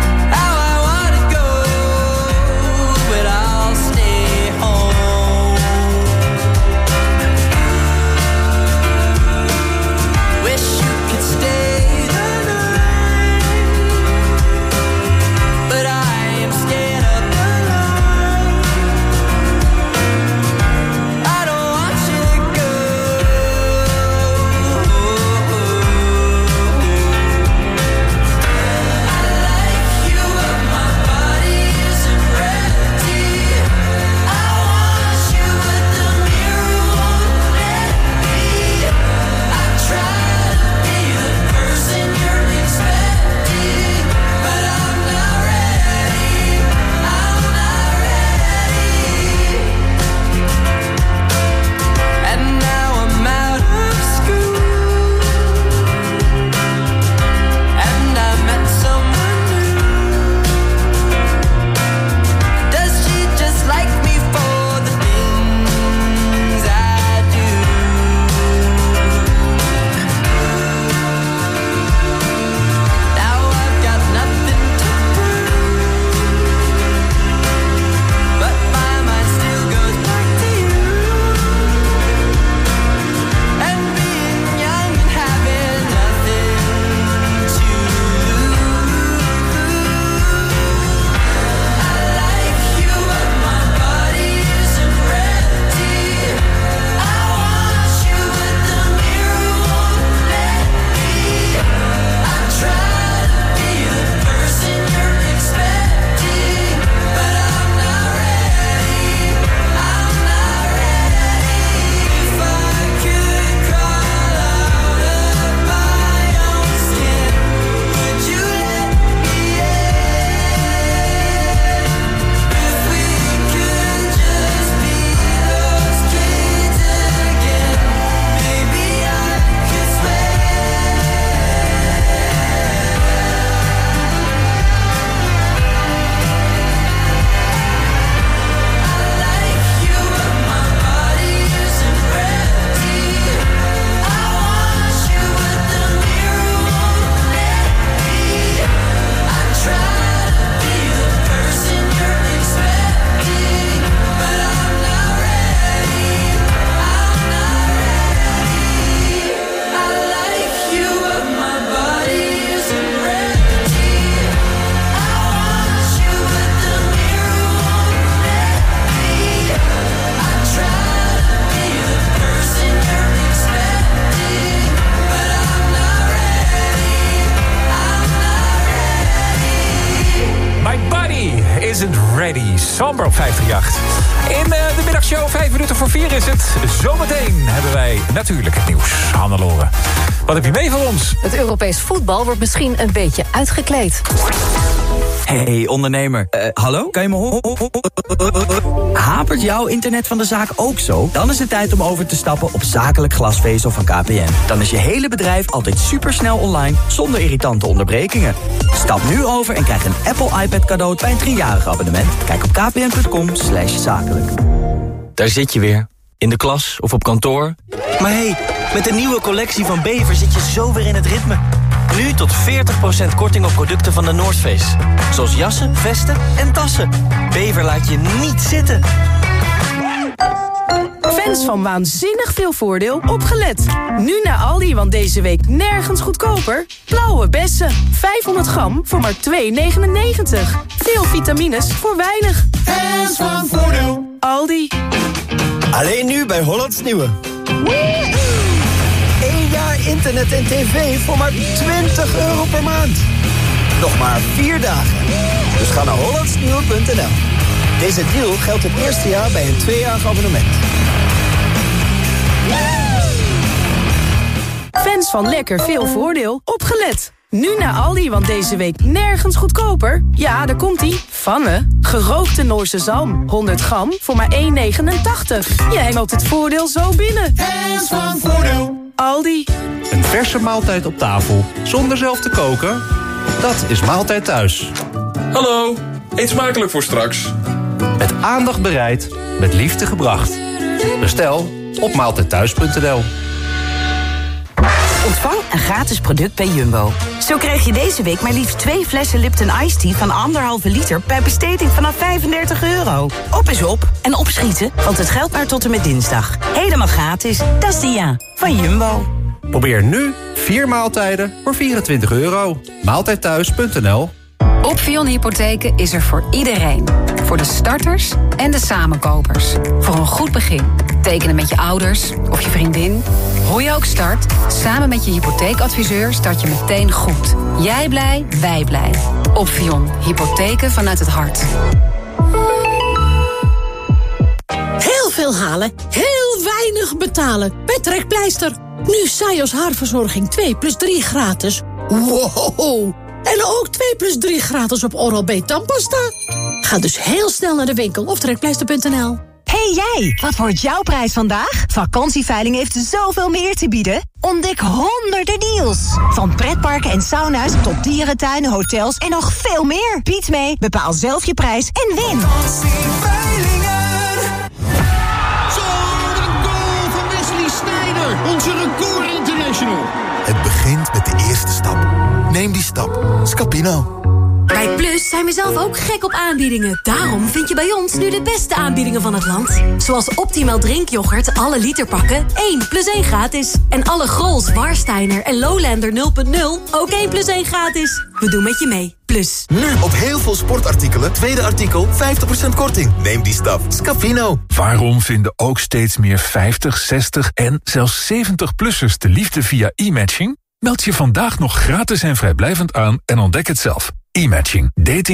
Isn't Ready. Somber op 538. In de middagshow 5 minuten voor 4 is het. Zometeen hebben wij natuurlijk het nieuws. Hannelore, wat heb je mee voor ons? Het Europees voetbal wordt misschien een beetje uitgekleed. Hey ondernemer, hallo? Kan je me horen? Hapert jouw internet van de zaak ook zo? Dan is het tijd om over te stappen op zakelijk glasvezel van KPN. Dan is je hele bedrijf altijd supersnel online, zonder irritante onderbrekingen. Stap nu over en krijg een Apple iPad cadeau bij een 3-jarig abonnement. Kijk op kpn.com/zakelijk. Daar zit je weer, in de klas of op kantoor. Maar hey, met de nieuwe collectie van Bever zit je zo weer in het ritme. Nu tot 40% korting op producten van de North Face. Zoals jassen, vesten en tassen. Bever laat je niet zitten. Fans van Waanzinnig Veel Voordeel, opgelet. Nu naar Aldi, want deze week nergens goedkoper. Blauwe bessen, 500 gram voor maar €2,99. Veel vitamines voor weinig. Fans van Voordeel. Aldi. Alleen nu bij Hollands Nieuwe. 1 jaar internet en tv voor maar €20 per maand. Nog maar 4 dagen. Dus ga naar hollandsnieuwe.nl. Deze deal geldt het eerste jaar bij een 2-jarig abonnement. Fans van Lekker Veel Voordeel, opgelet. Nu naar Aldi, want deze week nergens goedkoper. Ja, daar komt-ie. Vanne. Gerookte Noorse zalm. 100 gram voor maar €1,89. Jij loopt het voordeel zo binnen. Fans van Voordeel. Aldi. Een verse maaltijd op tafel, zonder zelf te koken? Dat is Maaltijd Thuis. Hallo, eet smakelijk voor straks. Met aandacht bereid, met liefde gebracht. Bestel op maaltijdthuis.nl. Ontvang een gratis product bij Jumbo. Zo krijg je deze week maar liefst 2 flessen Lipton Iced Tea van 1,5 liter... bij besteding vanaf €35. Op is op en opschieten, want het geldt maar tot en met dinsdag. Helemaal gratis, dat is de van Jumbo. Probeer nu 4 maaltijden voor €24. Maaltijdthuis.nl. Opvion Hypotheken is er voor iedereen. Voor de starters en de samenkopers. Voor een goed begin. Tekenen met je ouders of je vriendin. Hoe je ook start, samen met je hypotheekadviseur start je meteen goed. Jij blij, wij blij. Opvion Hypotheken vanuit het hart. Heel veel halen, heel weinig betalen. Bij Trekpleister. Nu Sajos haarverzorging 2+3 gratis. Wow! En ook 2+3 gratis op Oral-B tandpasta. Ga dus heel snel naar de winkel of trekpleister.nl. Hey jij, wat wordt jouw prijs vandaag? Vakantieveiling heeft zoveel meer te bieden. Ontdek honderden deals. Van pretparken en sauna's tot dierentuinen, hotels en nog veel meer. Bied mee, bepaal zelf je prijs en win. Zo, een goal van Wesley Sneijder, onze record international. Het begint met de eerste stap. Neem die stap. Scapino. Bij Plus zijn we zelf ook gek op aanbiedingen. Daarom vind je bij ons nu de beste aanbiedingen van het land. Zoals Optimal drinkyoghurt, alle literpakken, 1+1 gratis. En alle Grols, Warsteiner en Lowlander 0.0, ook 1+1 gratis. We doen met je mee. Plus. Nu op heel veel sportartikelen, tweede artikel 50% korting. Neem die stap. Scapino. Waarom vinden ook steeds meer 50, 60 en zelfs 70-plussers de liefde via e-matching? Meld je vandaag nog gratis en vrijblijvend aan en ontdek het zelf. E-matching. Dating